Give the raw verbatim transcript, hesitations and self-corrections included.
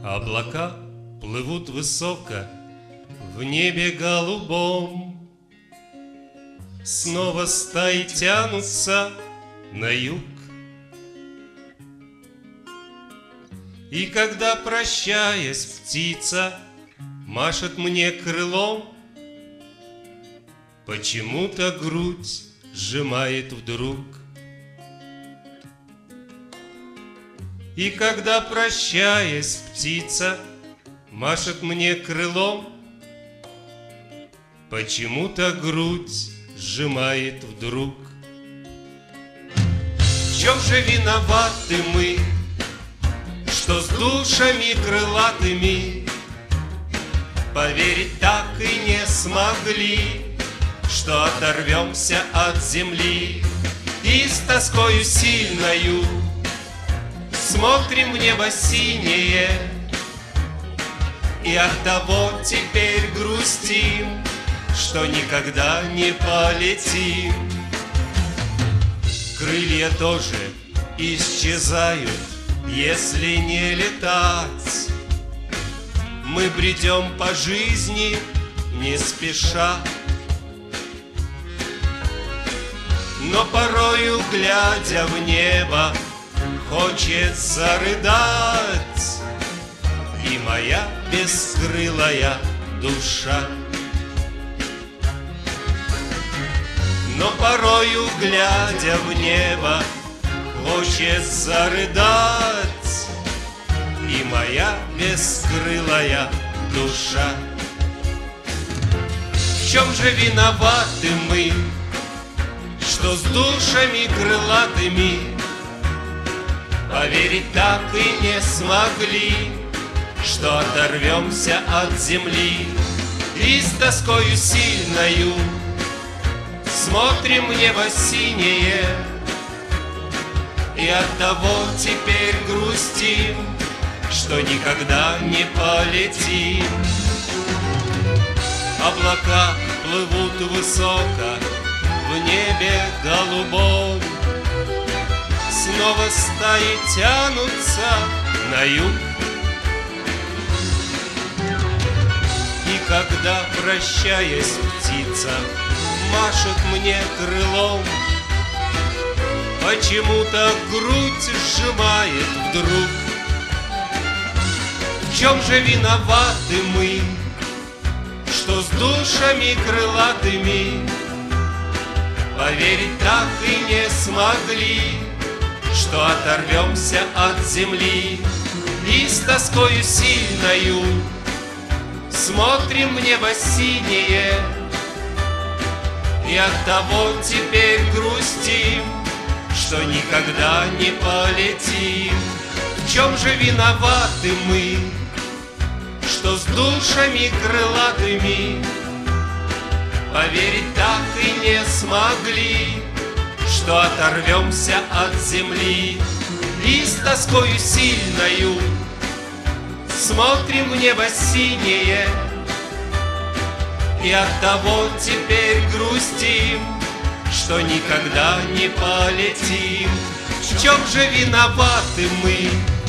Облака плывут высоко в небе голубом, снова стаи тянутся на юг. И когда, прощаясь, птица машет мне крылом, почему-то грудь сжимает вдруг. И когда, прощаясь, птица машет мне крылом, почему-то грудь сжимает вдруг. В чем же виноваты мы, что с душами крылатыми поверить так и не смогли, что оторвемся от земли и с тоскою сильною смотрим в небо синее, и оттого теперь грустим, что никогда не полетим. Крылья тоже исчезают, если не летать. Мы бредем по жизни не спеша, но порою, глядя в небо, хочется рыдать, и моя бескрылая душа. Но порою, глядя в небо, хочется рыдать, и моя бескрылая душа. В чем же виноваты мы, что с душами крылатыми поверить так и не смогли, что оторвемся от земли и с тоскою сильною смотрим в небо синее, и оттого теперь грустим, что никогда не полетим. Облака плывут высоко в небе голубом, снова стаи тянутся на юг. И когда, прощаясь, птица машет мне крылом, почему-то грудь сжимает вдруг. В чем же виноваты мы, что с душами крылатыми поверить так и не смогли, что оторвемся от земли и с тоскою сильною смотрим в небо синее, и оттого теперь грустим, что никогда не полетим. В чем же виноваты мы, что с душами крылатыми поверить так и не смогли, что оторвемся от земли и с тоскою сильною смотрим в небо синее, и оттого теперь грустим, что никогда не полетим. В чем же виноваты мы,